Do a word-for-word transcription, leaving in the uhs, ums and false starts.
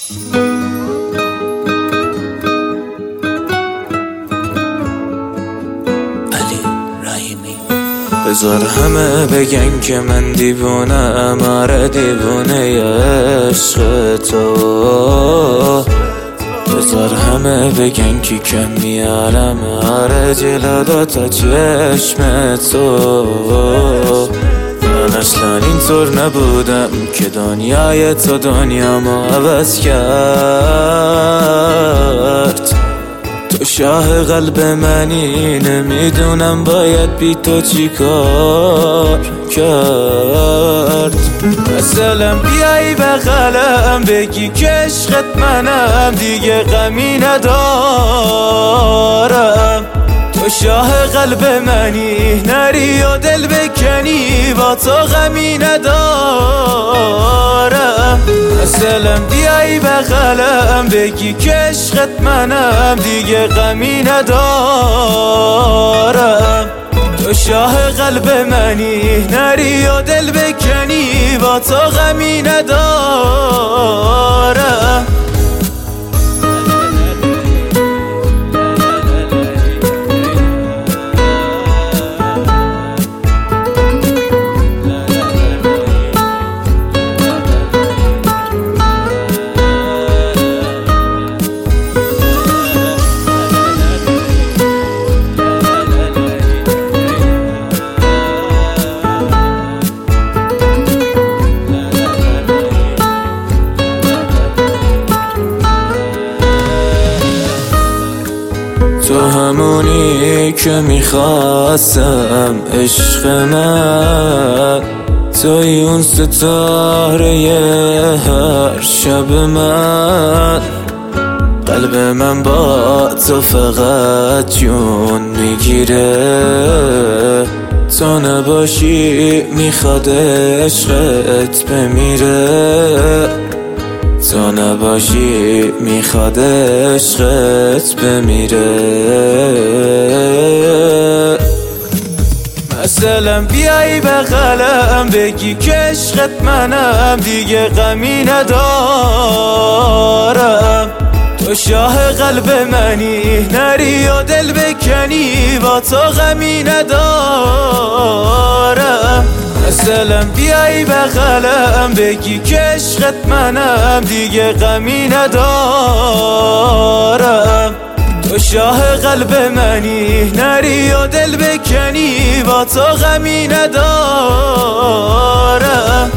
بذار همه بگن که من دیوونم، آره دیوونه عشق تو. بذار همه بگن که کم میارم، آره جلولا تا چشم تو. من اصلا اینطور نبودم که دنیای تو دنیامو عوض کرد. تو شاه قلب منی، نمیدونم باید بی تو چی کار کرد. مثلا بیایی بغلم بگی که عشقت منم، دیگه غمی ندارم. تو شاه قلب منی، نری و دل بکنی، با تو غمی ندارم. مثلا بیایی بغلم بگی که عشقت منم، دیگه غمی ندارم. تو شاه قلب منی، نری و دل بکنی، با تو غمی ندارم. تو همونی که میخواستم، عشق من توی اون ستاره هر شب من. قلب من با تو فقط جون میگیره، تو نباشی میخواد عشقت بمیره. تو نباشی میخواد عشقت بمیره. مثلا بیایی بغلم بگی که عشقت منم، دیگه غمی ندارم. تو شاه قلب منی، نری و دل بکنی، با تو غمی ندارم. مثلا بیایی بغلم بگی که عشقت منم، دیگه غمی ندارم. تو شاه قلب منی، نری و دل بکنی، با تو غمی ندارم.